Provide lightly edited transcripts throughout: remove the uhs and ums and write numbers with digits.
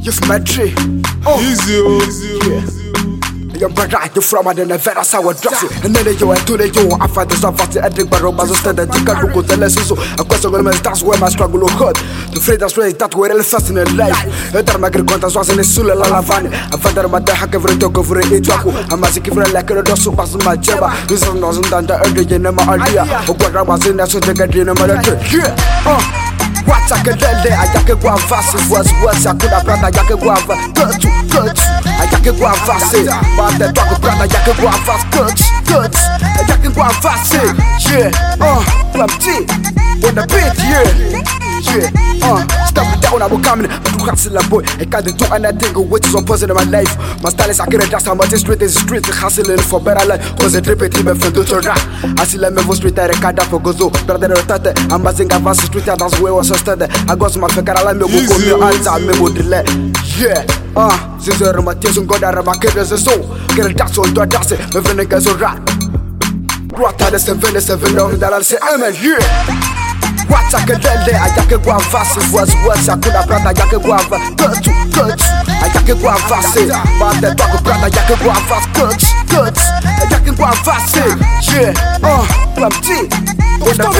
Give my tree. Easy. Yeah. Your brother, you from and then I very sour dress it. And then you went to the you after the stuff at the ending barrel, but instead that you can look at the lessons. So a question of that's where my struggle occurred. The afraid that's where that were really fast in life. A Tarmaker contest was in a Sula Lavani. A father, but the hack every talk over it. I'm asking for like a dosu pass my jabba. This wasn't done the early in my idea. Or what I was in that so they get in a mother. What's a cadele? I got a guava fast. Was I could have brought a yak guava. Good. I got a guava fast. But the dog brought a yak guava fast. Good. I got a guava fast. Yeah. From tea. On the beat, yeah. Stop it down, I will come in. I do hustle a boy. I can't do anything which is opposite in my life. My style is accurate, just how much street is street. Hustling for better life. Cause I trip it even from the to rap. I see them every street, I can't for gozo. Brother, I'm buzzing about the street, that's where I was studied. I got some figure, I like me, go me answer, me would delay. Yeah. Since you're my tears and God, I'm a kid as a soul. Get a dance on the dance, the vinegar so rat. What are the 7 down that I'll say, amen, yeah. What's a cadele? I got a guava fast. Was I could have brought a yak guava. Good. I got a guava fast. But the dog brought a yak guava fast. Good. I got a guava fast. Yeah. From tea. On the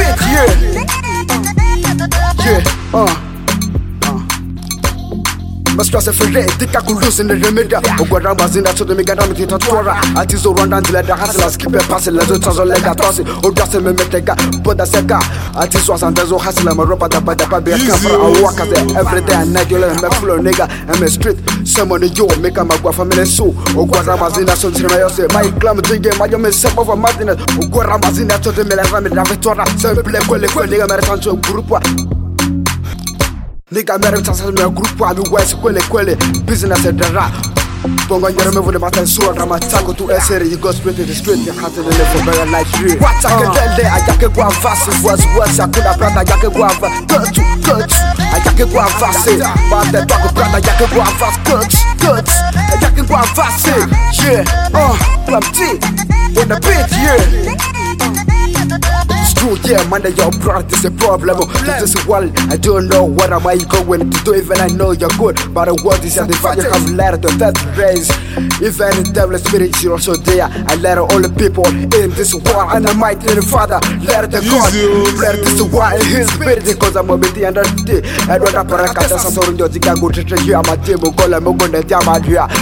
beat, yeah. My stress is free, think I could lose in the remedy. Ogwara was in that so the mega damage to Tora. I just so run down to let the hustle skip a pass, let it also leg at us. Or just a memeka, but the seka. I just was under so hustle, I'm a robot by the baby. I come for a walk every day and night. You'll have a full nigga and a street. Someone you make a magua family so. Ogwara was in that so my clam to get my young self of a madness. Ogwara was in that so the Melaram Tora. Some play quality American group. Nigga married us as a group while we west quelle business at the rap. Bongo, you remember the matter so dramatico to SR, you go straight to the street, you have to live for better life. What's a cadele? I got a guava fast. Was I could have brought a yak guava. Good. I got a guava fast. But the dog brought a yak guava fast. Good. I got a guava fast. Yeah. From tea. On the beat, yeah. True, yeah, man, your product is a problem. This is what I don't know what am I going to do. Even I know you're good, but the word is that the value have learned to that race. Even the devil spirit is also there. I let all the people in this world, and I might in the Father, let the God, let this world in His spirit, because I'm over the end of the day. I don't have to say, I'm going to go to the I'm a table, call I'm going to tell my dear,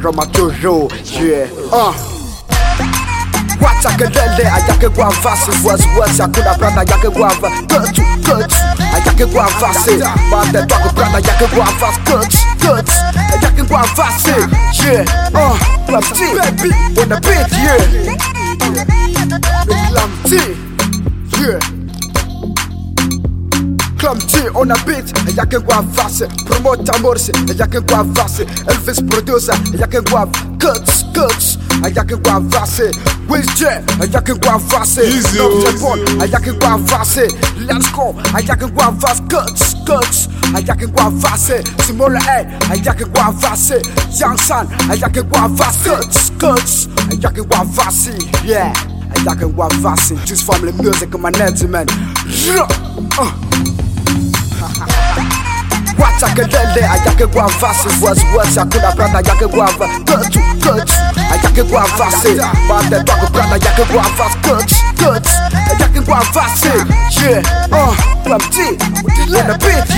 yeah. What's a cadele? I got a guava fast. Was I could have brought a yak guava. Good. I got a guava fast. But the dog brought a yak guava fast. Good. I got a guava fast. Yeah. From tea. On the beat, yeah. Clam tea. Yeah. Clam tea on the beat. I got a guava fast. Promoter Morse. I got a guava fast. Elvis producer. I got a guava. Cuts. I got a guava fast. Where's Jet? I got a guava fast. Love Japan. I got a guava fast. Let's go. I got a guava fast. Cuts. I got a guava fast. Simola A. I got a guava fast. Young Son. I got a guava fast. Cuts. I got a guava fast. Yeah. I got a guava fast. Just family music on my net, man. What's a cadele? I got a guava fast. Was I could have brought a yak guava. Good. I got a guava fast. But the dog brought a yak guava fast. Good. I got a guava fast. Yeah. From tea. On the beat,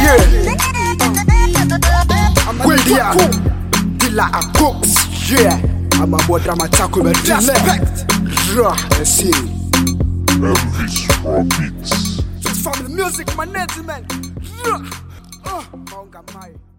yeah. William Dilla Cooks, yeah. I'm a more dramatic with respect. Let's see. Elvis Rockets. Just from the music, my net, man. Monga Mai.